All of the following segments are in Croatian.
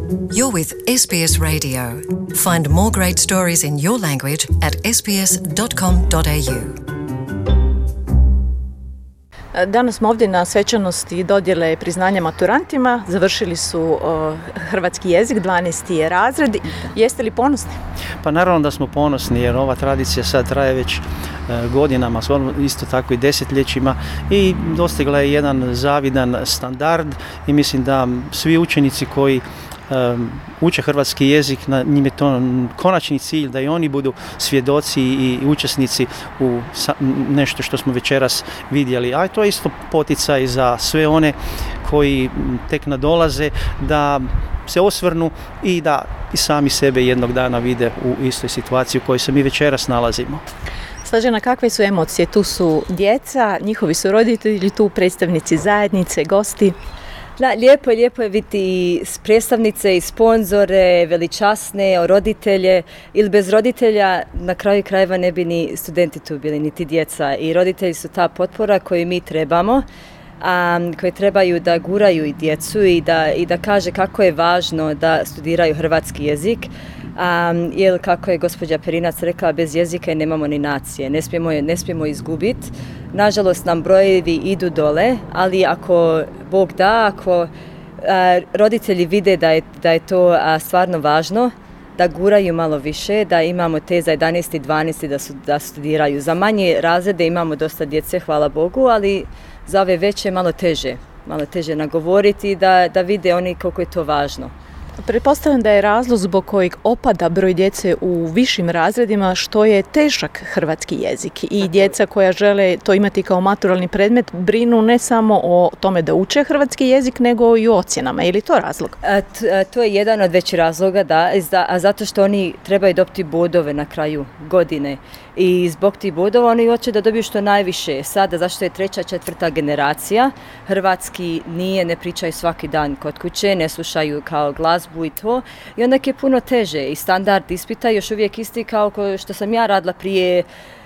You're with SBS Radio. Find more great stories in your language at sbs.com.au. Danas smo ovdje na svečanosti dodjele priznanja maturantima. Završili su hrvatski jezik, 12. razred. Jeste li ponosni? Pa naravno da smo ponosni jer ova tradicija sad traje već godinama, isto tako i desetljećima i dostigla je jedan zavidan standard i mislim da svi učenici koji uče hrvatski jezik, njim je to konačni cilj da i oni budu svjedoci i učesnici u nešto što smo večeras vidjeli. A to je isto poticaj za sve one koji tek nadolaze da se osvrnu i da i sami sebe jednog dana vide u istoj situaciji u kojoj se mi večeras nalazimo. Slađana, kakve su emocije? Tu su djeca, njihovi su roditelji, tu predstavnici zajednice, gosti. Da, lijepo je vidjeti predstavnice i sponzore, veličasne, roditelje, ili bez roditelja na kraju krajeva ne bi ni studenti tu bili, niti djeca. I roditelji su ta potpora koju mi trebamo, koji trebaju da guraju i djecu i da kaže kako je važno da studiraju hrvatski jezik. Jer kako je gospođa Perinac rekla, bez jezika nemamo ni nacije, ne smijemo izgubiti. Nažalost nam brojevi idu dole, ali ako Bog da, ako roditelji vide da je to stvarno važno, da guraju malo više, da imamo te za 11. i 12. da studiraju. Za manje razrede imamo dosta djece, hvala Bogu, ali za ove veće malo teže nagovoriti da vide oni koliko je to važno. Pretpostavljam da je razlog zbog kojeg opada broj djece u višim razredima što je težak hrvatski jezik i djeca koja žele to imati kao maturalni predmet brinu ne samo o tome da uče hrvatski jezik nego i o ocjenama. Je li to razlog? To je jedan od većih razloga, da, zato što oni trebaju dobiti bodove na kraju godine i zbog tih bodova oni hoće da dobiju što najviše. Sada, zašto je 3., 4. generacija, hrvatski ne pričaju svaki dan kod kuće, ne slušaju kao glazbu i to. I onda je puno teže i standard ispita još uvijek isti kao što sam ja radila prije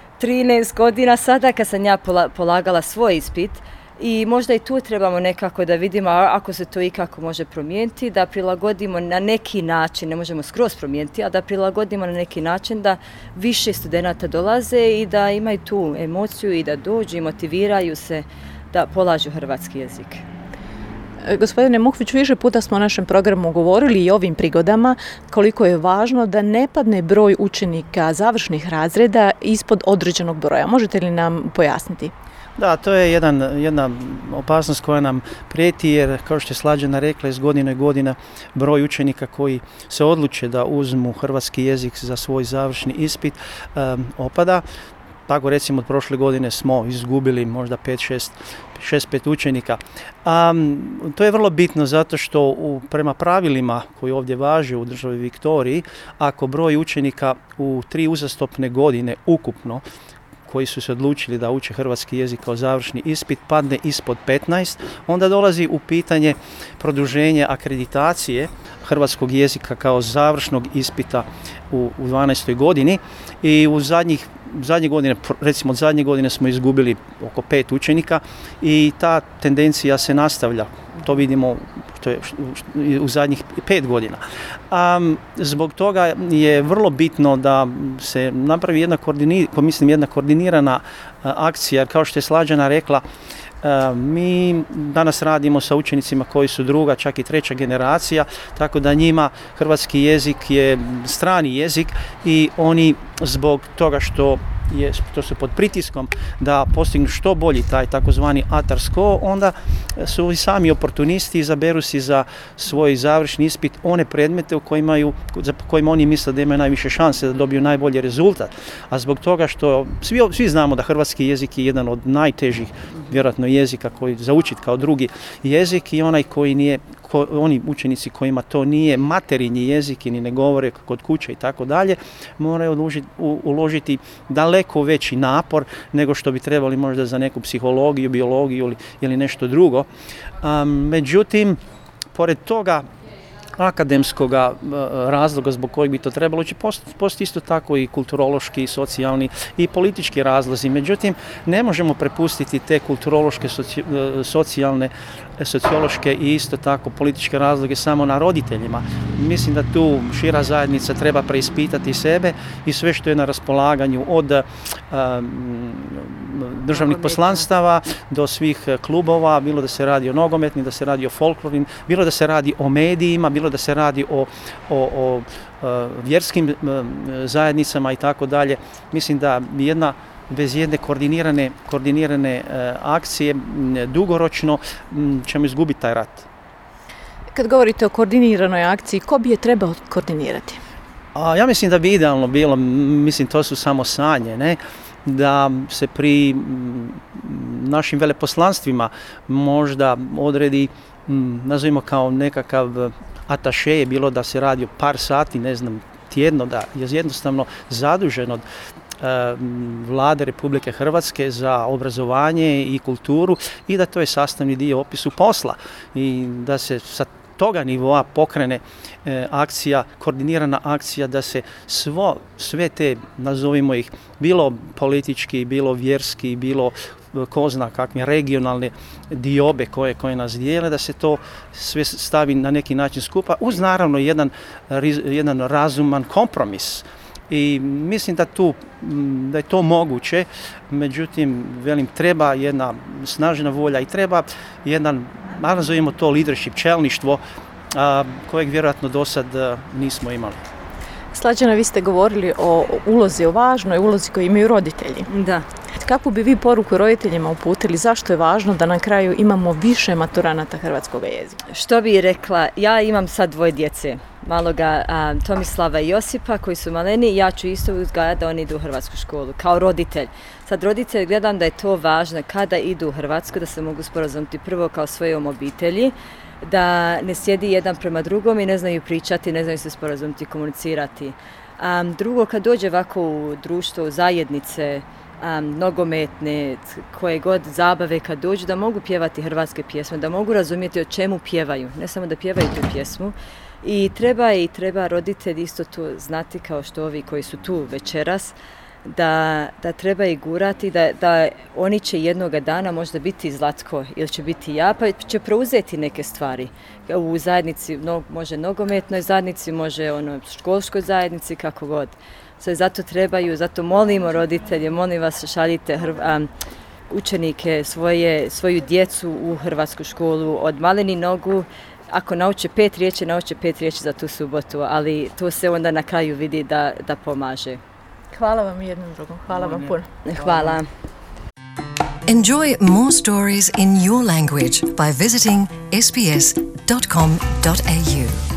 13 godina sada kad sam ja polagala svoj ispit. I možda i tu trebamo nekako da vidimo ako se to ikako može promijeniti, da prilagodimo na neki način, ne možemo skroz promijeniti, a da prilagodimo na neki način da više studenata dolaze i da imaju tu emociju i da dođu i motiviraju se da polažu hrvatski jezik. Gospodine Muhvić, više puta smo u našem programu govorili i ovim prigodama koliko je važno da ne padne broj učenika završnih razreda ispod određenog broja. Možete li nam pojasniti? Da, to je jedna opasnost koja nam prijeti jer, kao što je Slađana rekla, iz godine i godina broj učenika koji se odluče da uzmu hrvatski jezik za svoj završni ispit opada. Tako recimo od prošle godine smo izgubili možda 5 učenika. To je vrlo bitno zato što prema pravilima koji ovdje važe u državi Viktoriji, ako broj učenika u 3 uzastopne godine ukupno koji su se odlučili da uče hrvatski jezik kao završni ispit padne ispod 15, onda dolazi u pitanje produženje akreditacije hrvatskog jezika kao završnog ispita u 12. godini i u zadnje godine, recimo od zadnje godine smo izgubili oko 5 učenika i ta tendencija se nastavlja. To vidimo u zadnjih 5 godina. Zbog toga je vrlo bitno da se napravi jedna koordinirana akcija, kao što je Slađana rekla. Mi danas radimo sa učenicima koji su 2., čak i 3. generacija, tako da njima hrvatski jezik je strani jezik i oni zbog toga što su pod pritiskom da postignu što bolji taj takozvani ATAR score, onda su i sami oportunisti, izaberu si za svoj završni ispit one predmete za kojima oni misle da imaju najviše šanse da dobiju najbolji rezultat. A zbog toga što svi znamo da hrvatski jezik je jedan od najtežih vjerojatno jezika koji za učit kao drugi jezik i onaj koji nije, oni učenici kojima to nije materinji jezik i ni ne govore kod kuće i tako dalje, moraju uložiti daleko veći napor nego što bi trebali možda za neku psihologiju, biologiju ili nešto drugo. Međutim, pored toga akademskog razloga zbog kojeg bi to trebalo, će postoji isto tako i kulturološki, i socijalni i politički razlozi. Međutim, ne možemo prepustiti te kulturološke, socijalne, sociološke i isto tako političke razloge samo na roditeljima. Mislim da tu šira zajednica treba preispitati sebe i sve što je na raspolaganju od državnih poslanstava do svih klubova, bilo da se radi o nogometnim, da se radi o folklornim, bilo da se radi o medijima, bilo da se radi o vjerskim zajednicama i tako dalje. Mislim da bez jedne koordinirane akcije dugoročno ćemo izgubiti taj rat. Kad govorite o koordiniranoj akciji, ko bi je trebao koordinirati? Ja mislim da bi idealno bilo, mislim to su samo sanje, ne? Da se pri našim veleposlanstvima možda odredi, nazovimo kao nekakav ataše, bilo da se radi o par sati, ne znam, tjedno, da je jednostavno zadužen od Vlade Republike Hrvatske za obrazovanje i kulturu i da to je sastavni dio opisu posla i da se sa toga nivoa pokrene akcija, koordinirana akcija da se sve te, nazovimo ih, bilo politički, bilo vjerski, bilo ko zna kakve regionalne diobe koje nas dijele, da se to sve stavi na neki način skupa uz naravno jedan razuman kompromis. I mislim da je to moguće, međutim, velim, treba jedna snažna volja i treba jedan, nazovimo to leadership, čelništvo, kojeg vjerojatno do sad nismo imali. Slađana, vi ste govorili o ulozi, o važnoj ulozi koju imaju roditelji. Da. Kakvu bi vi poruku roditeljima uputili, zašto je važno da na kraju imamo više maturanata hrvatskog jezika? Što bi rekla, ja imam sad 2 djece, maloga Tomislava i Josipa koji su maleni i ja ću isto uzgajati da oni idu u hrvatsku školu kao roditelj. Sad roditelj gledam da je to važno kada idu u Hrvatsku, da se mogu sporazumiti prvo kao svojom obitelji, da ne sjedi jedan prema drugom i ne znaju pričati, ne znaju se sporazumiti, komunicirati. Drugo, kad dođe ovako u društvo, u zajednice, nogometne, koje god zabave kad dođu, da mogu pjevati hrvatske pjesme, da mogu razumjeti o čemu pjevaju, ne samo da pjevaju tu pjesmu. I treba roditelj isto to znati kao što ovi koji su tu večeras, da treba i gurati, da oni će jednoga dana možda biti Zlatko ili će biti ja, pa će preuzeti neke stvari. U zajednici, može nogometnoj zajednici, može školskoj zajednici, kako god. Zato zato molimo roditelje, molim vas, šaljite učenike, svoju djecu u hrvatsku školu od maleni nogu. Ako nauče 5 riječi za tu subotu, ali to se onda na kraju vidi da pomaže. Hvala vam jednom drugom. Hvala vam puno. Hvala. Enjoy more stories in your language by visiting sbs.com.au.